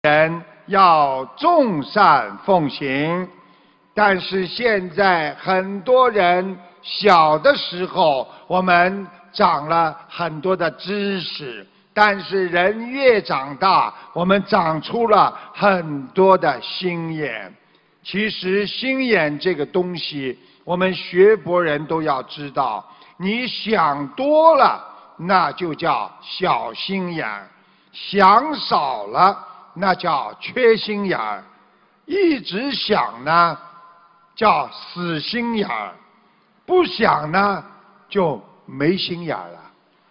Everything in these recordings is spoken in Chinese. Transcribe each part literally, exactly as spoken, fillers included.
人要众善奉行，但是现在很多人小的时候我们长了很多的知识，但是人越长大，我们长出了很多的心眼。其实心眼这个东西，我们学佛人都要知道，你想多了那就叫小心眼，想少了那叫缺心眼儿，一直想呢叫死心眼儿，不想呢就没心眼儿了。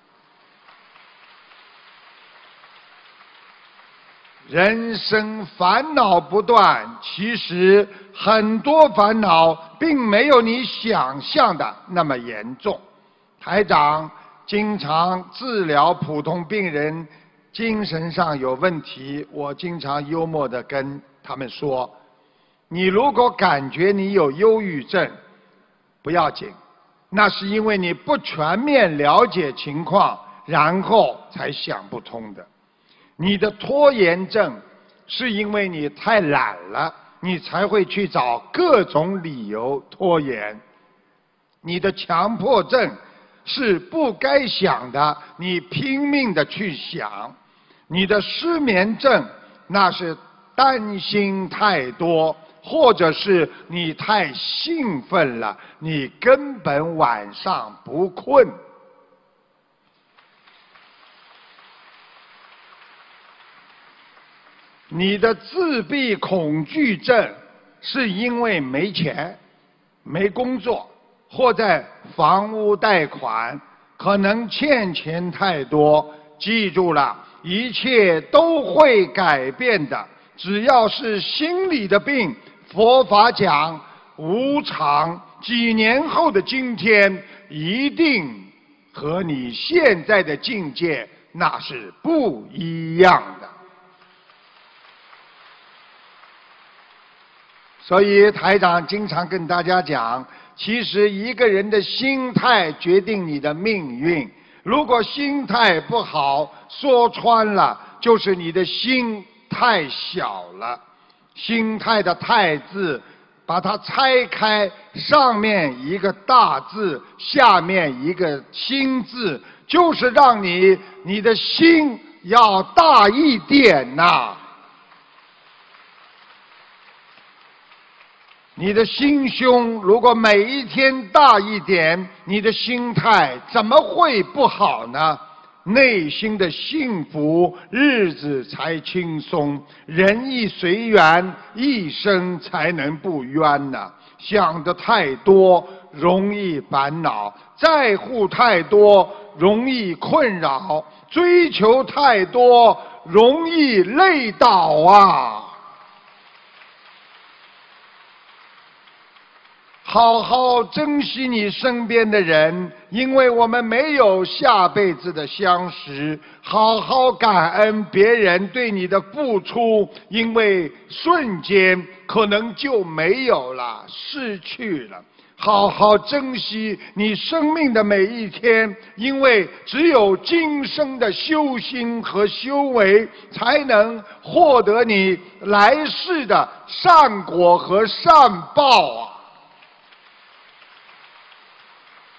人生烦恼不断，其实很多烦恼并没有你想象的那么严重。台长经常治疗普通病人精神上有问题，我经常幽默地跟他们说，你如果感觉你有忧郁症不要紧，那是因为你不全面了解情况，然后才想不通的。你的拖延症是因为你太懒了，你才会去找各种理由拖延。你的强迫症是不该想的你拼命的去想。你的失眠症那是担心太多，或者是你太兴奋了，你根本晚上不困。你的自闭恐惧症是因为没钱、没工作，或在房屋贷款，可能欠钱太多。记住了，一切都会改变的，只要是心理的病，佛法讲无常，几年后的今天一定和你现在的境界那是不一样的。所以台长经常跟大家讲，其实一个人的心态决定你的命运。如果心态不好，说穿了就是你的心太小了。心态的态字把它拆开，上面一个大字，下面一个心字，就是让你你的心要大一点呐、啊你的心胸如果每一天大一点，你的心态怎么会不好呢？内心的幸福，日子才轻松。人亦随缘，一生才能不冤呐。想得太多，容易烦恼；在乎太多，容易困扰；追求太多，容易累倒啊！好好珍惜你身边的人，因为我们没有下辈子的相识。好好感恩别人对你的付出，因为瞬间可能就没有了，失去了。好好珍惜你生命的每一天，因为只有今生的修心和修为，才能获得你来世的善果和善报啊！